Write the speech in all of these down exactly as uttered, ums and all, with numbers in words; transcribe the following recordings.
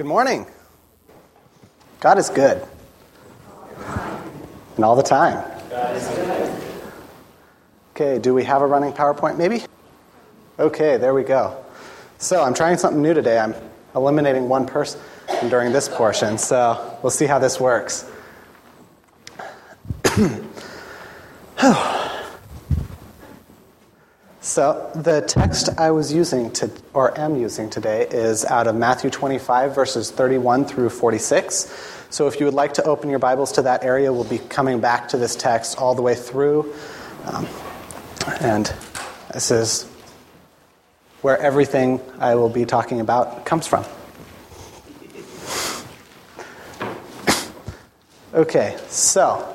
Good morning. God is good. And all the time. God is good. Okay, do we have a running PowerPoint maybe? Okay, there we go. So I'm trying something new today. I'm eliminating one person during this portion, so we'll see how this works. So the text I was using to, or am using today, is out of Matthew twenty-five, verses thirty-one through forty-six. So if you would like to open your Bibles to that area, we'll be coming back to this text all the way through. Um, and this is where everything I will be talking about comes from. Okay, so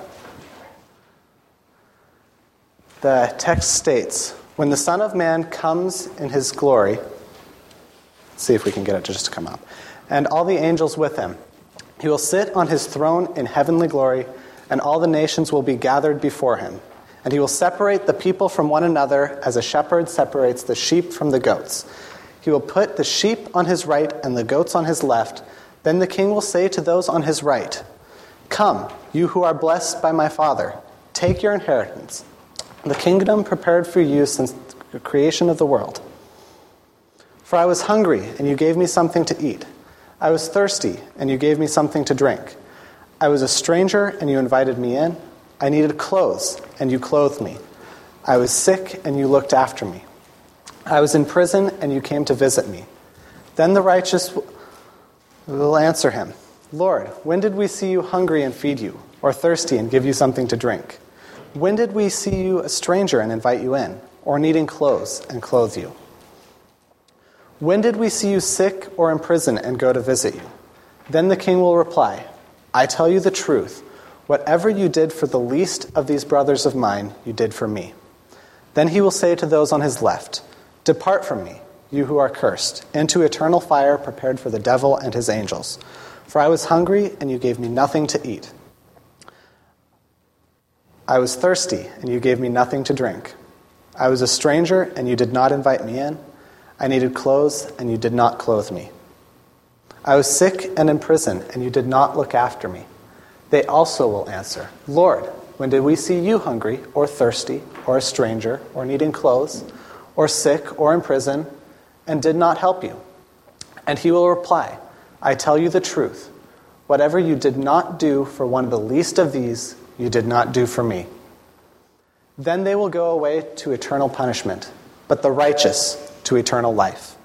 the text states, when the Son of Man comes in his glory, let's see if we can get it to just come up, and all the angels with him, he will sit on his throne in heavenly glory, and all the nations will be gathered before him. And he will separate the people from one another as a shepherd separates the sheep from the goats. He will put the sheep on his right and the goats on his left. Then the king will say to those on his right, "Come, you who are blessed by my Father, take your inheritance, the kingdom prepared for you since the creation of the world. For I was hungry, and you gave me something to eat. I was thirsty, and you gave me something to drink. I was a stranger, and you invited me in. I needed clothes, and you clothed me. I was sick, and you looked after me. I was in prison, and you came to visit me." Then the righteous will answer him, "Lord, when did we see you hungry and feed you, or thirsty and give you something to drink? When did we see you a stranger and invite you in, or needing clothes and clothe you? When did we see you sick or in prison and go to visit you?" Then the king will reply, "I tell you the truth, whatever you did for the least of these brothers of mine, you did for me." Then he will say to those on his left, "Depart from me, you who are cursed, into eternal fire prepared for the devil and his angels. For I was hungry, and you gave me nothing to eat. I was thirsty, and you gave me nothing to drink. I was a stranger, and you did not invite me in. I needed clothes, and you did not clothe me. I was sick and in prison, and you did not look after me." They also will answer, "Lord, when did we see you hungry, or thirsty, or a stranger, or needing clothes, or sick, or in prison, and did not help you?" And he will reply, "I tell you the truth, whatever you did not do for one of the least of these, you did not do for me." Then they will go away to eternal punishment, but the righteous to eternal life.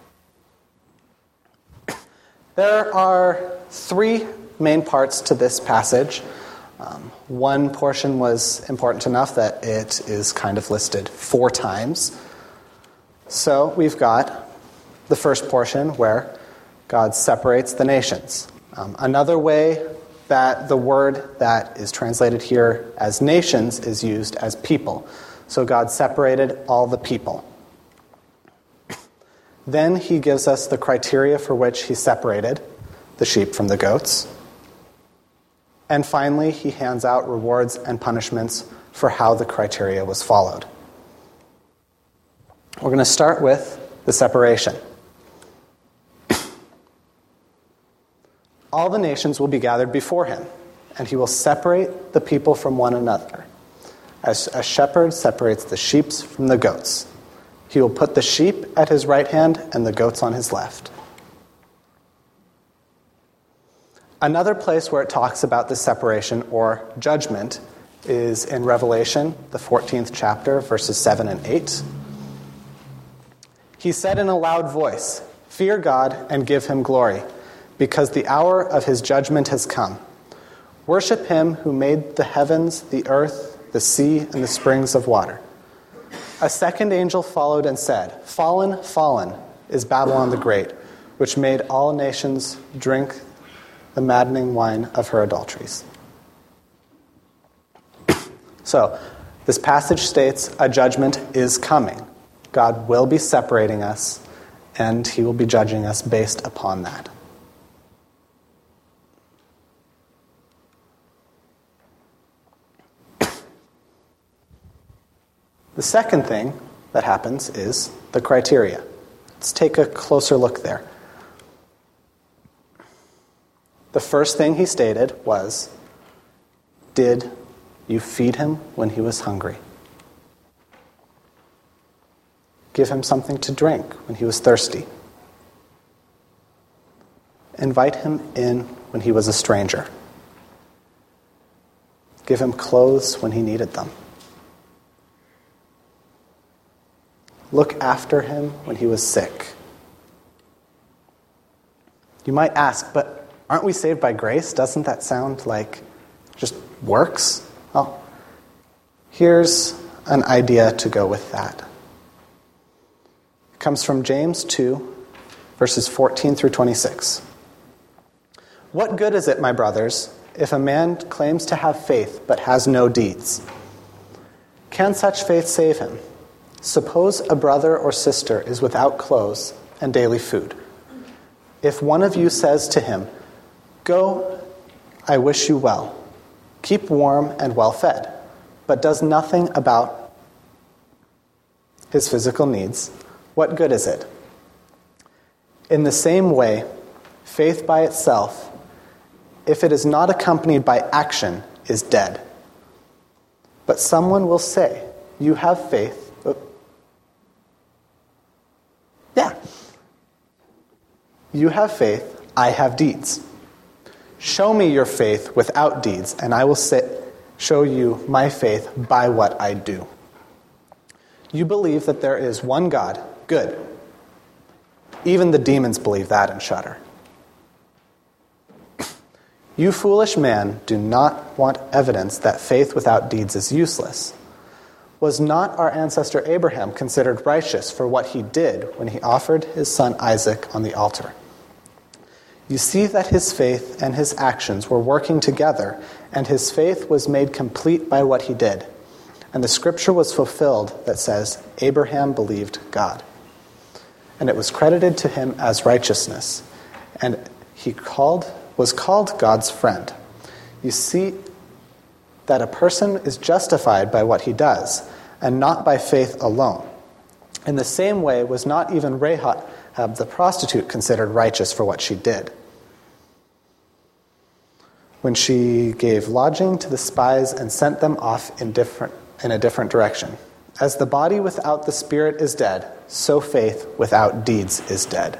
There are three main parts to this passage. Um, one portion was important enough that it is kind of listed four times. So we've got the first portion where God separates the nations. Um, another way that the word that is translated here as nations is used as people. So God separated all the people. Then he gives us the criteria for which he separated the sheep from the goats. And finally, he hands out rewards and punishments for how the criteria was followed. We're going to start with the separation. All the nations will be gathered before him, and he will separate the people from one another, as a shepherd separates the sheep from the goats. He will put the sheep at his right hand and the goats on his left. Another place where it talks about the separation or judgment is in Revelation, the fourteenth chapter, verses seven and eight. He said in a loud voice, "Fear God and give him glory, because the hour of his judgment has come. Worship him who made the heavens, the earth, the sea, and the springs of water." A second angel followed and said, "Fallen, fallen is Babylon the Great, which made all nations drink the maddening wine of her adulteries." So, this passage states a judgment is coming. God will be separating us, and he will be judging us based upon that. The second thing that happens is the criteria. Let's take a closer look there. The first thing he stated was, "Did you feed him when he was hungry? Give him something to drink when he was thirsty. Invite him in when he was a stranger. Give him clothes when he needed them. Look after him when he was sick." You might ask, but aren't we saved by grace? Doesn't that sound like just works? Well, here's an idea to go with that. It comes from James two, verses fourteen through twenty-six. "What good is it, my brothers, if a man claims to have faith but has no deeds? Can such faith save him? Suppose a brother or sister is without clothes and daily food. If one of you says to him, 'Go, I wish you well, keep warm and well fed,' but does nothing about his physical needs, what good is it? In the same way, faith by itself, if it is not accompanied by action, is dead. But someone will say, 'You have faith.'" Yeah. "You have faith, I have deeds. Show me your faith without deeds, and I will sit, show you my faith by what I do. You believe that there is one God. Good. Even the demons believe that and shudder. You foolish man, do not want evidence that faith without deeds is useless. Was not our ancestor Abraham considered righteous for what he did when he offered his son Isaac on the altar? You see that his faith and his actions were working together, and his faith was made complete by what he did. And the scripture was fulfilled that says, 'Abraham believed God, and it was credited to him as righteousness, and he called was called God's friend.' You see that a person is justified by what he does, and not by faith alone. In the same way was not even Rahab the prostitute considered righteous for what she did, when she gave lodging to the spies and sent them off in different in a different direction. As the body without the spirit is dead, so faith without deeds is dead."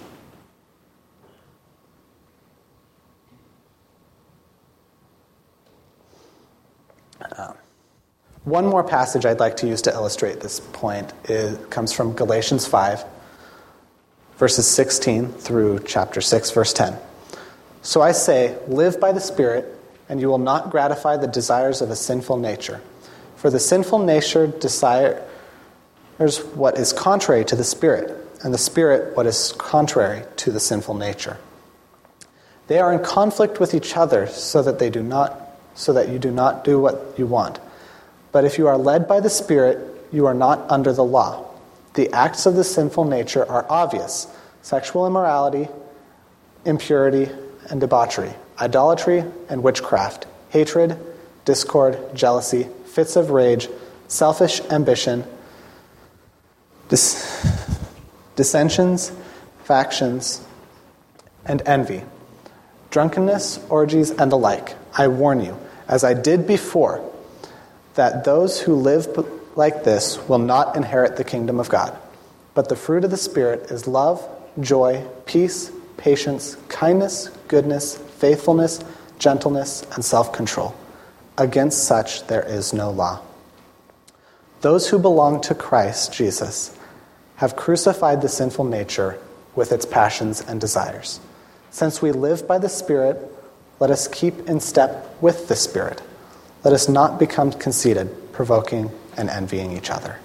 Um, one more passage I'd like to use to illustrate this point is, comes from Galatians five, verses sixteen through chapter six, verse ten. "So I say, live by the Spirit, and you will not gratify the desires of a sinful nature. For the sinful nature desires what is contrary to the Spirit, and the Spirit what is contrary to the sinful nature. They are in conflict with each other, so that they do not, so that you do not do what you want. But if you are led by the Spirit, you are not under the law. The acts of the sinful nature are obvious: sexual immorality, impurity and debauchery, idolatry and witchcraft, hatred, discord, jealousy, fits of rage, selfish ambition, dis- dissensions, factions, and envy, drunkenness, orgies, and the like. I warn you, as I did before, that those who live like this will not inherit the kingdom of God. But the fruit of the Spirit is love, joy, peace, patience, kindness, goodness, faithfulness, gentleness, and self-control. Against such there is no law. Those who belong to Christ Jesus have crucified the sinful nature with its passions and desires. Since we live by the Spirit, let us keep in step with the Spirit. Let us not become conceited, provoking and envying each other.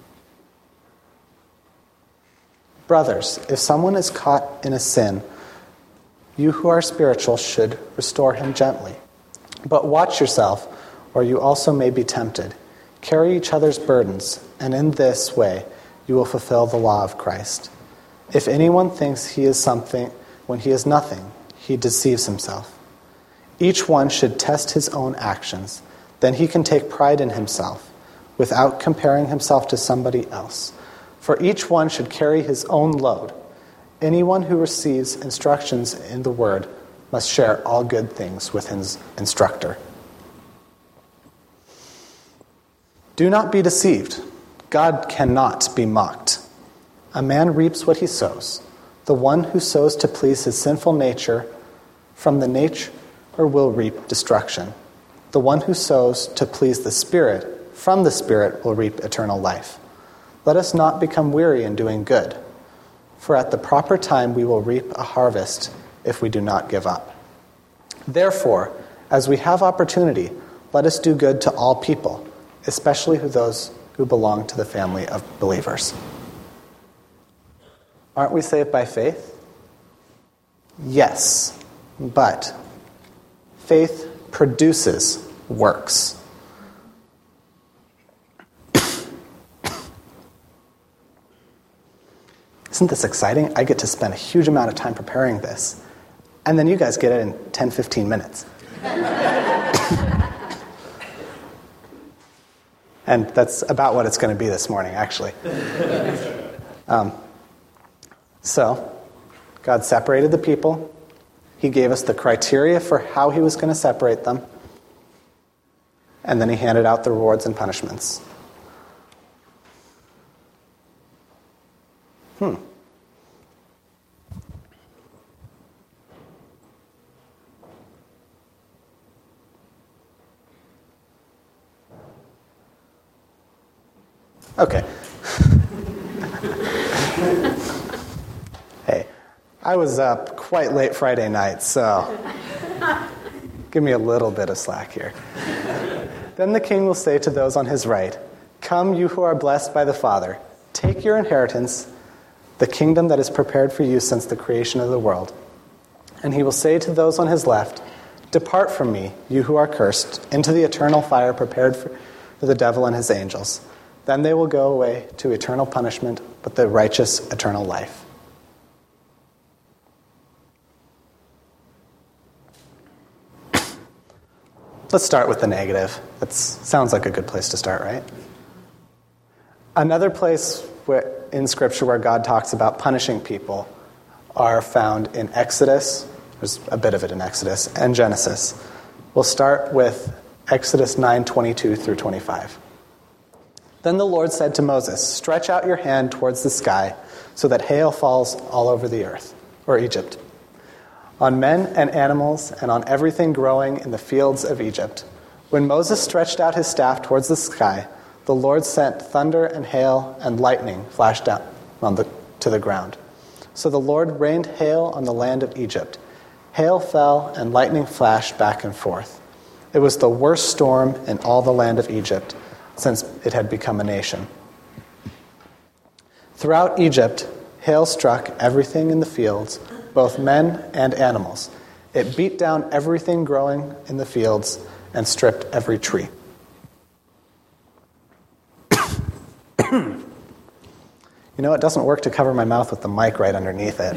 Brothers, if someone is caught in a sin, you who are spiritual should restore him gently. But watch yourself, or you also may be tempted. Carry each other's burdens, and in this way you will fulfill the law of Christ. If anyone thinks he is something when he is nothing, he deceives himself. Each one should test his own actions. Then he can take pride in himself, without comparing himself to somebody else. For each one should carry his own load. Anyone who receives instructions in the word must share all good things with his instructor. Do not be deceived. God cannot be mocked. A man reaps what he sows. The one who sows to please his sinful nature from the nature will reap destruction. The one who sows to please the Spirit from the Spirit will reap eternal life. Let us not become weary in doing good, for at the proper time we will reap a harvest if we do not give up. Therefore, as we have opportunity, let us do good to all people, especially to those who belong to the family of believers. Aren't we saved by faith? Yes, but faith produces works. Isn't this exciting? I get to spend a huge amount of time preparing this, and then you guys get it in ten, fifteen minutes. And that's about what it's going to be this morning, actually. Um, so, God separated the people. He gave us the criteria for how he was going to separate them. And then he handed out the rewards and punishments. Hmm. Okay. Hey, I was up quite late Friday night, so give me a little bit of slack here. Then the king will say to those on his right, "Come, you who are blessed by the Father, take your inheritance, the kingdom that is prepared for you since the creation of the world." And he will say to those on his left, "Depart from me, you who are cursed, into the eternal fire prepared for the devil and his angels." Then they will go away to eternal punishment, but the righteous eternal life. Let's start with the negative. That sounds like a good place to start, right? Another place where, in Scripture where God talks about punishing people are found in Exodus. There's a bit of it in Exodus and Genesis. We'll start with Exodus nine twenty-two through twenty-five. Then the Lord said to Moses, "Stretch out your hand towards the sky so that hail falls all over the earth," or Egypt, "on men and animals and on everything growing in the fields of Egypt." When Moses stretched out his staff towards the sky, the Lord sent thunder and hail and lightning flashed down on the, to the ground. So the Lord rained hail on the land of Egypt. Hail fell and lightning flashed back and forth. It was the worst storm in all the land of Egypt since it had become a nation. Throughout Egypt, hail struck everything in the fields, both men and animals. It beat down everything growing in the fields and stripped every tree. You know, it doesn't work to cover my mouth with the mic right underneath it.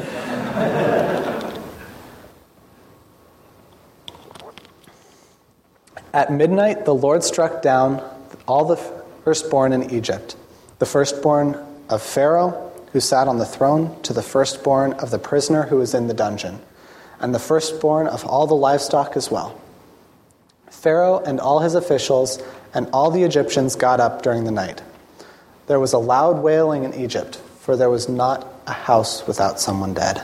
At midnight, the Lord struck down all the firstborn in Egypt, the firstborn of Pharaoh, who sat on the throne, to the firstborn of the prisoner who was in the dungeon, and the firstborn of all the livestock as well. Pharaoh and all his officials and all the Egyptians got up during the night. There was a loud wailing in Egypt, for there was not a house without someone dead.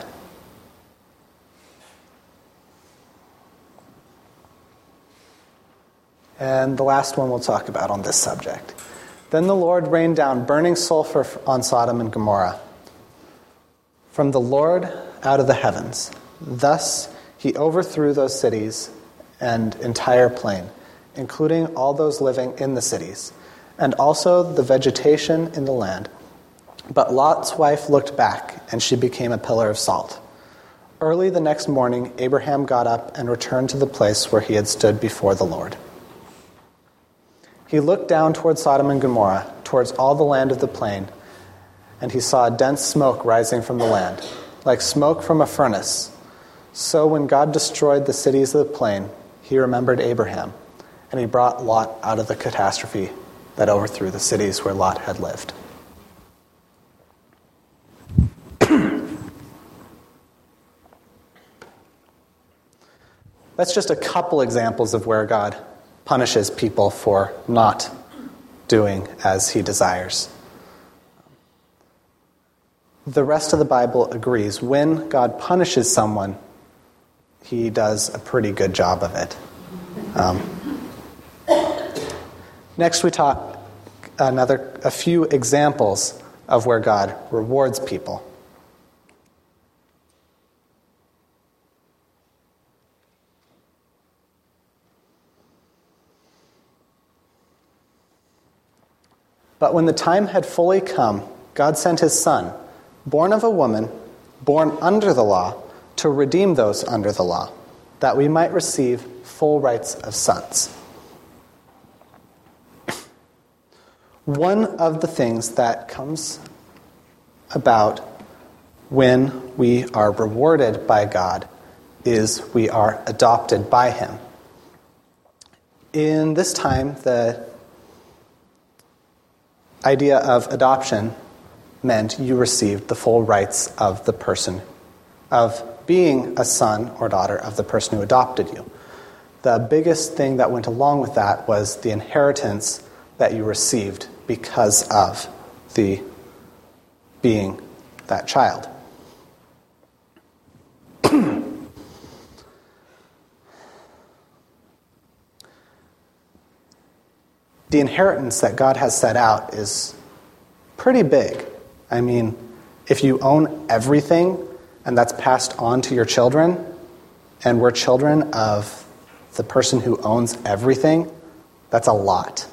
And the last one we'll talk about on this subject. Then the Lord rained down burning sulfur on Sodom and Gomorrah from the Lord out of the heavens. Thus he overthrew those cities and entire plain, including all those living in the cities, and also the vegetation in the land. But Lot's wife looked back, and she became a pillar of salt. Early the next morning, Abraham got up and returned to the place where he had stood before the Lord. He looked down towards Sodom and Gomorrah, towards all the land of the plain, and he saw a dense smoke rising from the land, like smoke from a furnace. So when God destroyed the cities of the plain, he remembered Abraham, and he brought Lot out of the catastrophe that overthrew the cities where Lot had lived. That's just a couple examples of where God punishes people for not doing as he desires. The rest of the Bible agrees. When God punishes someone, he does a pretty good job of it. Um, next, we talk another a few examples of where God rewards people. But when the time had fully come, God sent his Son, born of a woman, born under the law, to redeem those under the law, that we might receive full rights of sons. One of the things that comes about when we are rewarded by God is we are adopted by him. In this time, the idea of adoption meant you received the full rights of the person, of being a son or daughter of the person who adopted you. The biggest thing that went along with that was the inheritance that you received because of the being that child. The inheritance that God has set out is pretty big. I mean, if you own everything and that's passed on to your children, and we're children of the person who owns everything, that's a lot.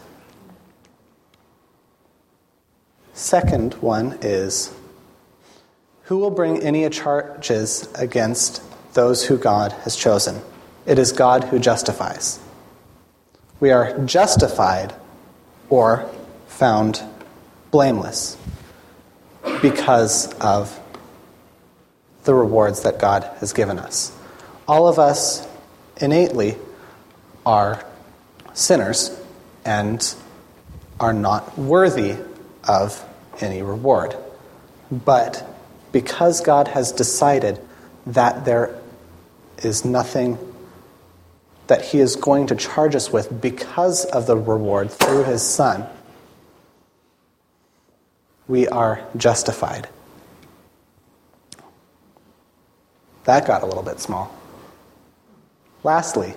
Second one is, who will bring any charges against those who God has chosen? It is God who justifies. We are justified or found blameless because of the rewards that God has given us. All of us innately are sinners and are not worthy of any reward. But because God has decided that there is nothing that he is going to charge us with because of the reward through his Son, we are justified. That got a little bit small. Lastly,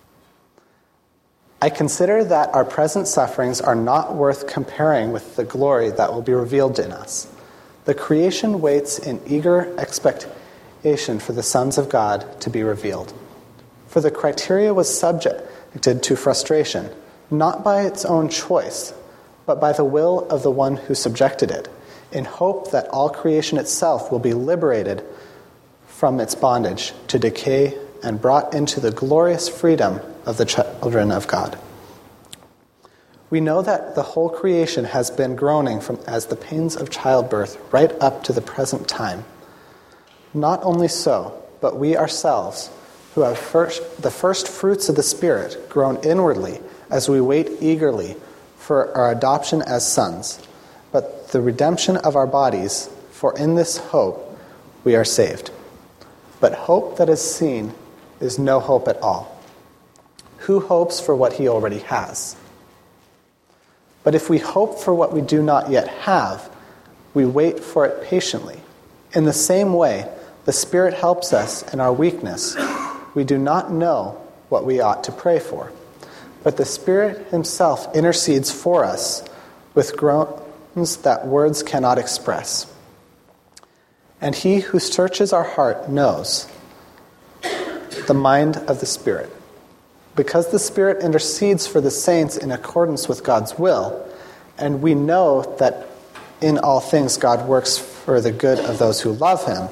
I consider that our present sufferings are not worth comparing with the glory that will be revealed in us. The creation waits in eager expectation for the sons of God to be revealed. For the criteria was subjected to frustration, not by its own choice, but by the will of the one who subjected it, in hope that all creation itself will be liberated from its bondage to decay and brought into the glorious freedom of the children of God. We know that the whole creation has been groaning from as the pains of childbirth right up to the present time. Not only so, but we ourselves, who have first, the first fruits of the Spirit, groan inwardly as we wait eagerly for our adoption as sons, but the redemption of our bodies, for in this hope we are saved. But hope that is seen is no hope at all. Who hopes for what he already has? But if we hope for what we do not yet have, we wait for it patiently. In the same way, the Spirit helps us in our weakness. We do not know what we ought to pray for, but the Spirit himself intercedes for us with groans that words cannot express. And he who searches our heart knows the mind of the Spirit, because the Spirit intercedes for the saints in accordance with God's will, and we know that in all things God works for the good of those who love him,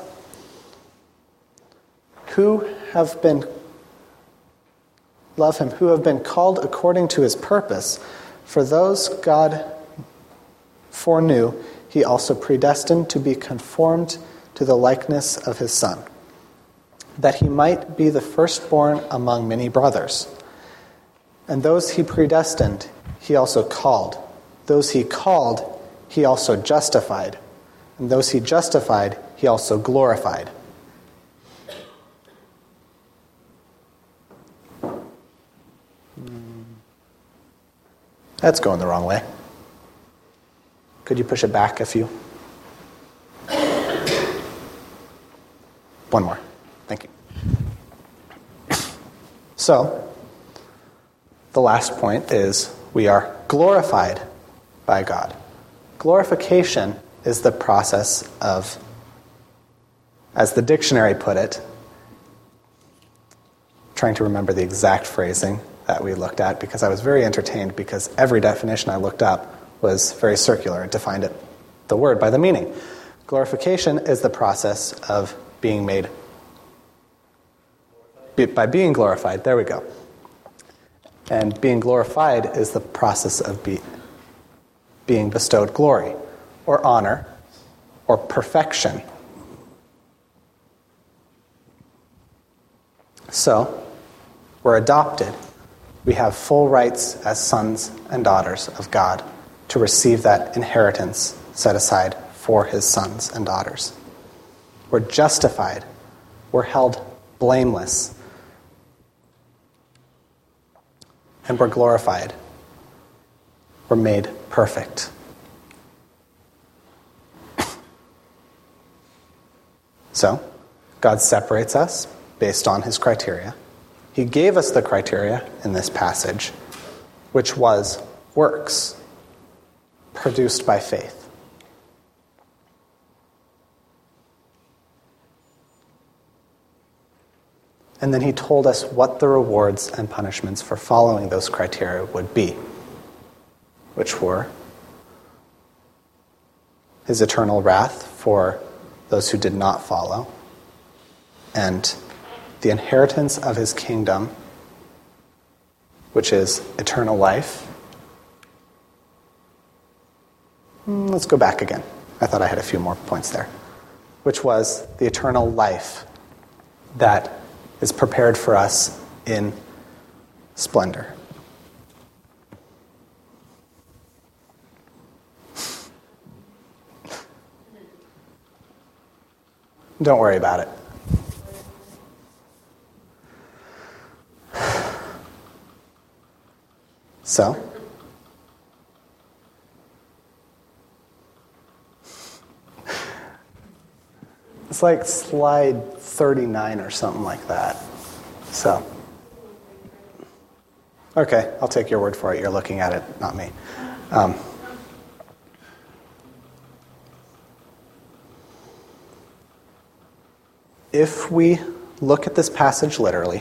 who have been love him, who have been called according to his purpose. For those God foreknew, he also predestined to be conformed to the likeness of his Son, that he might be the firstborn among many brothers. And those he predestined, he also called. Those he called, he also justified. And those he justified, he also glorified. That's going the wrong way. Could you push it back a few? One more. Thank you. So, the last point is we are glorified by God. Glorification is the process of, as the dictionary put it, trying to remember the exact phrasing that we looked at because I was very entertained because every definition I looked up was very circular. It defined it, the word by the meaning. Glorification is the process of being made, be, by being glorified. There we go. And being glorified is the process of be, being bestowed glory or honor or perfection. So, we're adopted. We have full rights as sons and daughters of God to receive that inheritance set aside for his sons and daughters. We're justified. We're held blameless. And we're glorified. We're made perfect. So, God separates us based on his criteria. He gave us the criteria in this passage, which was works produced by faith. And then he told us what the rewards and punishments for following those criteria would be, which were his eternal wrath for those who did not follow, and the inheritance of his kingdom, which is eternal life. Let's go back again. I thought I had a few more points there. Which was the eternal life that is prepared for us in splendor. Don't worry about it. So, it's like slide thirty-nine or something like that. So, okay, I'll take your word for it. You're looking at it, not me. Um, if we look at this passage literally,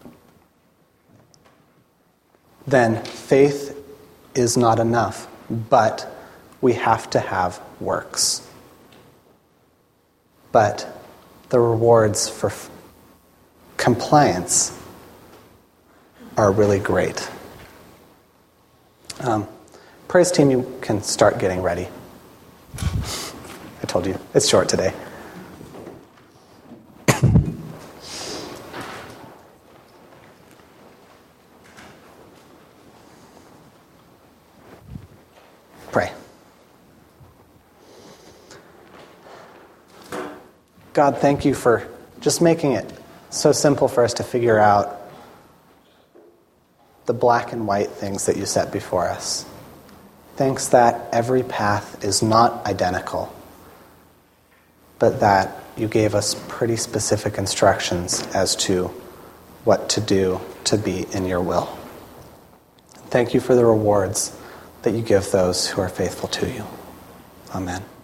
then faith is not enough, but we have to have works. But the rewards for f- compliance are really great. Um, praise team, you can start getting ready. I told you, it's short today. Pray. God, thank you for just making it so simple for us to figure out the black and white things that you set before us. Thanks that every path is not identical, but that you gave us pretty specific instructions as to what to do to be in your will. Thank you for the rewards that you give those who are faithful to you. Amen.